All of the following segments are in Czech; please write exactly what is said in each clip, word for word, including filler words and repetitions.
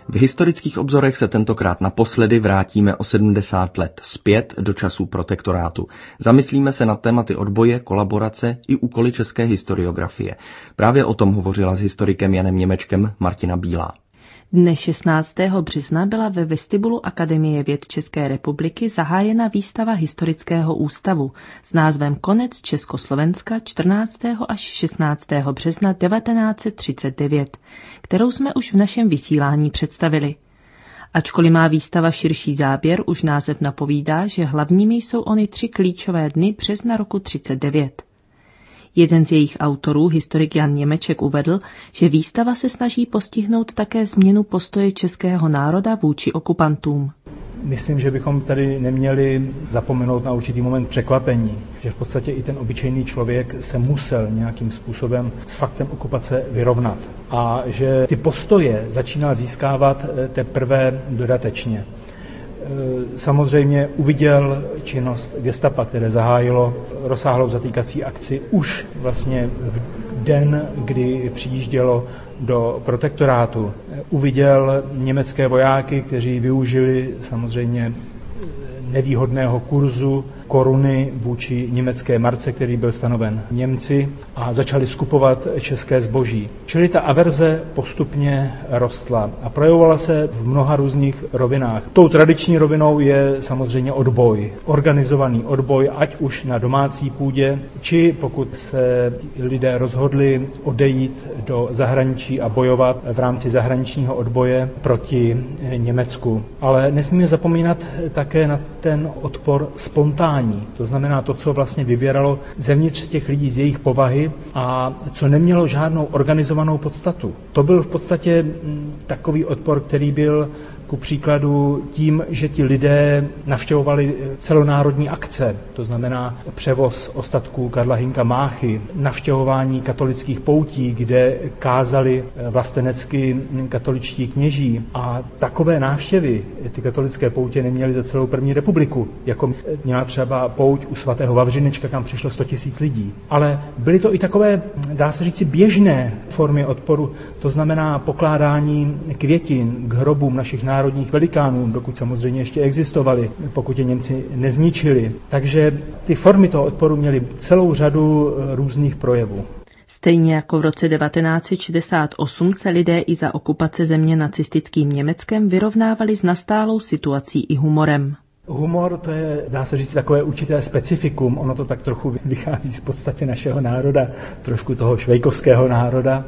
V historických obzorech se tentokrát naposledy vrátíme o sedmdesát let zpět do časů protektorátu. Zamyslíme se nad tématy odboje, kolaborace i úkoly české historiografie. Právě o tom hovořila s historikem Janem Němečkem Martina Bílá. Dne šestnáctého března byla ve vestibulu Akademie věd České republiky zahájena výstava Historického ústavu s názvem Konec Československa čtrnáctého až šestnáctého března devatenáct set třicet devět, kterou jsme už v našem vysílání představili. Ačkoliv má výstava širší záběr, už název napovídá, že hlavními jsou ony tři klíčové dny března roku třicet devět. Jeden z jejich autorů, historik Jan Němeček, uvedl, že výstava se snaží postihnout také změnu postoje českého národa vůči okupantům. Myslím, že bychom tady neměli zapomenout na určitý moment překvapení, že v podstatě i ten obyčejný člověk se musel nějakým způsobem s faktem okupace vyrovnat a že ty postoje začínal získávat teprve dodatečně. Samozřejmě uviděl činnost gestapa, které zahájilo rozsáhlou zatýkací akci už vlastně v den, kdy přijíždělo do protektorátu. Uviděl německé vojáky, kteří využili samozřejmě nevýhodného kurzu koruny vůči německé marce, který byl stanoven Němci, a začali skupovat české zboží. Čili ta averze postupně rostla a projevovala se v mnoha různých rovinách. Tou tradiční rovinou je samozřejmě odboj. Organizovaný odboj, ať už na domácí půdě, či pokud se lidé rozhodli odejít do zahraničí a bojovat v rámci zahraničního odboje proti Německu. Ale nesmíme zapomínat také na ten odpor spontánní. To znamená to, co vlastně vyvěralo zevnitř těch lidí z jejich povahy a co nemělo žádnou organizovanou podstatu. To byl v podstatě takový odpor, který byl ku příkladu tím, že ti lidé navštěvovali celonárodní akce, to znamená převoz ostatků Karla Hynka Máchy, navštěvování katolických poutí, kde kázali vlastenecky katoličtí kněží. A takové návštěvy ty katolické poutě neměly za celou první republiku, jako měla třeba pouť u svatého Vavřinečka, kam přišlo sto tisíc lidí. Ale byly to i takové, dá se říci, běžné formy odporu, to znamená pokládání květin k hrobům našich národních velikánů, dokud samozřejmě ještě existovali, pokud je Němci nezničili. Takže ty formy toho odporu měly celou řadu různých projevů. Stejně jako v roce devatenáct set šedesát osm se lidé i za okupace země nacistickým Německem vyrovnávali s nastálou situací i humorem. Humor, to je, dá se říct, takové určité specifikum, ono to tak trochu vychází z podstaty našeho národa, trošku toho švejkovského národa,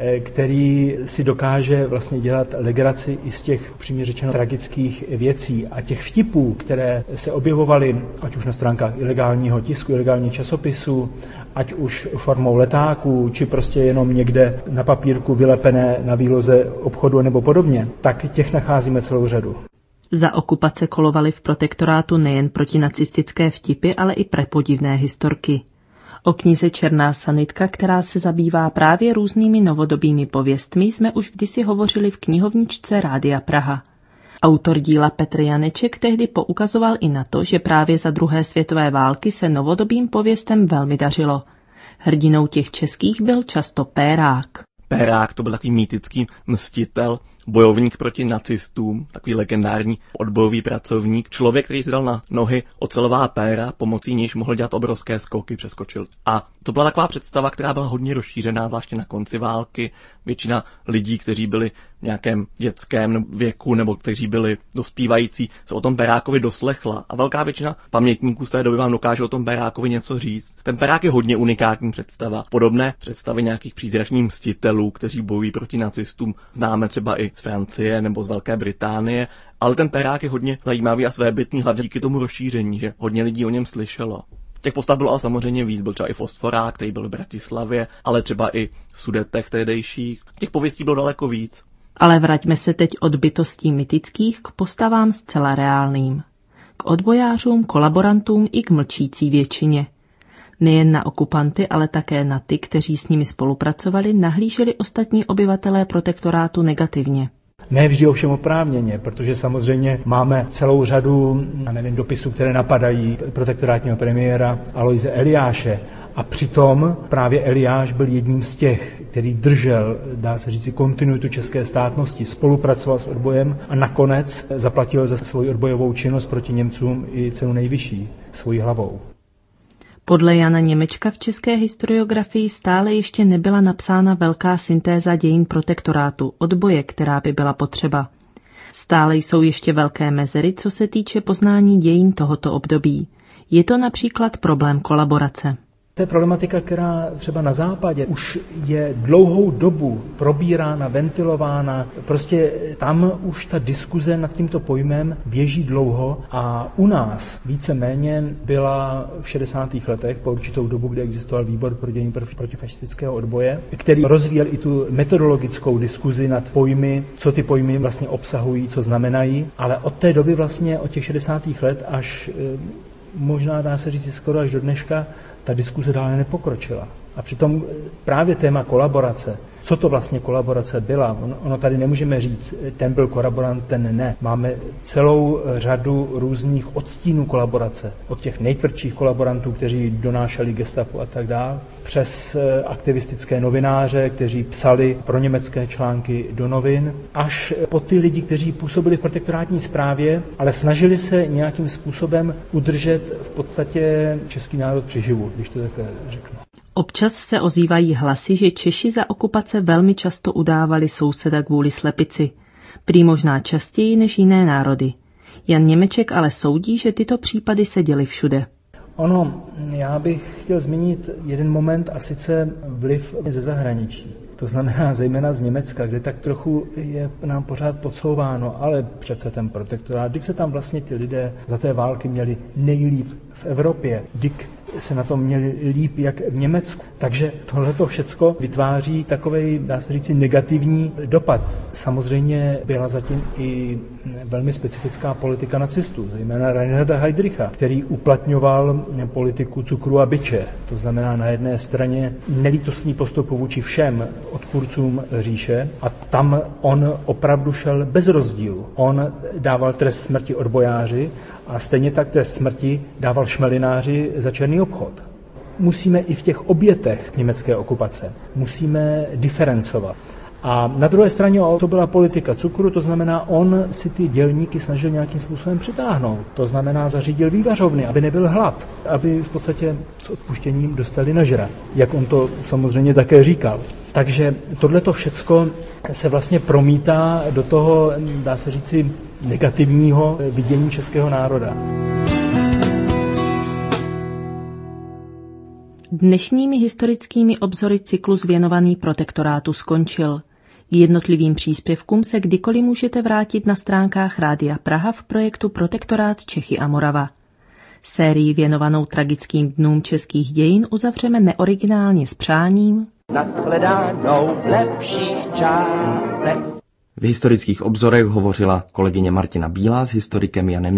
který si dokáže vlastně dělat legraci i z těch, přímě řečeno, tragických věcí a těch vtipů, které se objevovaly, ať už na stránkách ilegálního tisku, ilegálních časopisů, ať už formou letáků, či prostě jenom někde na papírku vylepené na výloze obchodu nebo podobně, tak těch nacházíme celou řadu. Za okupace kolovaly v protektorátu nejen protinacistické vtipy, ale i prepodivné historky. O knize Černá sanitka, která se zabývá právě různými novodobými pověstmi, jsme už kdysi hovořili v knihovničce Rádia Praha. Autor díla Petr Janeček tehdy poukazoval i na to, že právě za druhé světové války se novodobým pověstem velmi dařilo. Hrdinou těch českých byl často Pérák. Pérák to byl takový mýtický mstitel, bojovník proti nacistům, takový legendární odbojový pracovník, člověk, který si dal na nohy ocelová péra, pomocí níž mohl dělat obrovské skoky, přeskočil. A to byla taková představa, která byla hodně rozšířená, zvláště na konci války. Většina lidí, kteří byli v nějakém dětském věku nebo kteří byli dospívající, se o tom Pérákovi doslechla. A velká většina pamětníků z té doby vám dokáže o tom Pérákovi něco říct. Ten Pérák je hodně unikátní představa. Podobné představy nějakých přízračných mstitelů, kteří bojují proti nacistům, známe třeba i z Francie nebo z Velké Británie, ale ten Pérák je hodně zajímavý a svébytný hlavně díky tomu rozšíření, že hodně lidí o něm slyšelo. Těch postav bylo ale samozřejmě víc, byl třeba i Fosforák, který byl v Bratislavě, ale třeba i v Sudetech tehdejších. Těch pověstí bylo daleko víc. Ale vraťme se teď od bytostí mytických k postavám zcela reálným. K odbojářům, kolaborantům i k mlčící většině. Nejen na okupanty, ale také na ty, kteří s nimi spolupracovali, nahlíželi ostatní obyvatelé protektorátu negativně. Ne vždy ovšem oprávněně, protože samozřejmě máme celou řadu, já nevím, dopisů, které napadají protektorátního premiéra Aloise Eliáše A přitom právě Eliáš byl jedním z těch, který držel, dá se říct, kontinuitu české státnosti, spolupracoval s odbojem a nakonec zaplatil za svoji odbojovou činnost proti Němcům i cenu nejvyšší, svojí hlavou. Podle Jana Němečka v české historiografii stále ještě nebyla napsána velká syntéza dějin protektorátu, odboje, která by byla potřeba. Stále jsou ještě velké mezery, co se týče poznání dějin tohoto období. Je to například problém kolaborace. To je problematika, která třeba na západě už je dlouhou dobu probírána, ventilována. Prostě tam už ta diskuze nad tímto pojmem běží dlouho a u nás víceméně byla v šedesátých letech po určitou dobu, kdy existoval výbor pro dějiny protifašistického odboje, který rozvíjel i tu metodologickou diskuzi nad pojmy, co ty pojmy vlastně obsahují, co znamenají, ale od té doby vlastně od těch šedesátých let až možná dá se říct skoro až do dneška, ta diskuze dále nepokročila. A přitom právě téma kolaborace, co to vlastně kolaborace byla, ono tady nemůžeme říct, ten byl kolaborant, ten ne. Máme celou řadu různých odstínů kolaborace, od těch nejtvrdších kolaborantů, kteří donášeli gestapu a tak dále, přes aktivistické novináře, kteří psali pro německé články do novin, až po ty lidi, kteří působili v protektorátní správě, ale snažili se nějakým způsobem udržet v podstatě český národ při živu, když to takhle řeknu. Občas se ozývají hlasy, že Češi za okupace velmi často udávali souseda kvůli slepici. Prý možná častěji než jiné národy. Jan Němeček ale soudí, že tyto případy se děly všude. Ono, já bych chtěl zmínit jeden moment a sice vliv ze zahraničí. To znamená zejména z Německa, kde tak trochu je nám pořád podsouváno, ale přece ten protektorát, když se tam vlastně ti lidé za té války měli nejlíp v Evropě, Dick se na tom měli líp jak v Německu. Takže tohleto všecko vytváří takovej, dá se říct, negativní dopad. Samozřejmě byla zatím i velmi specifická politika nacistů, zejména Reinharda Heydricha, který uplatňoval politiku cukru a biče. To znamená na jedné straně nelítostný postup vůči všem odpůrcům říše a tam on opravdu šel bez rozdílu. On dával trest smrti odbojáři a stejně tak trest smrti dával šmelináři za černý obchod. Musíme i v těch obětech německé okupace, musíme diferencovat. A na druhé straně to byla politika cukru, to znamená, on si ty dělníky snažil nějakým způsobem přitáhnout. To znamená, zařídil vývařovny, aby nebyl hlad, aby v podstatě s odpuštěním dostali nažrat, jak on to samozřejmě také říkal. Takže tohleto všecko se vlastně promítá do toho, dá se říci, negativního vidění českého národa. Dnešními historickými obzory cyklus věnovaný protektorátu skončil. K jednotlivým příspěvkům se kdykoliv můžete vrátit na stránkách Rádia Praha v projektu Protektorát Čechy a Morava. Sérii věnovanou tragickým dnům českých dějin uzavřeme neoriginálně s přáním Nashledanou v lepších časech. V historických obzorech hovořila kolegyně Martina Bílá s historikem Janem